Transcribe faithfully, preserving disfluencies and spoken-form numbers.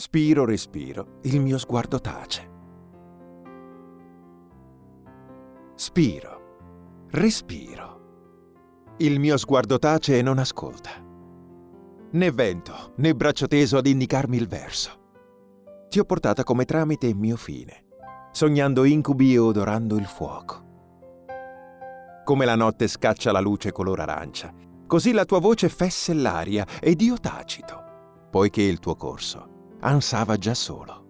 Spiro, respiro, il mio sguardo tace. Spiro, respiro. Il mio sguardo tace e non ascolta. Né vento, né braccio teso ad indicarmi il verso. Ti ho portata come tramite e mio fine, sognando incubi e odorando il fuoco. Come la notte scaccia la luce color arancia, così la tua voce fesse l'aria ed io tacito, poiché il tuo corso ansava già solo.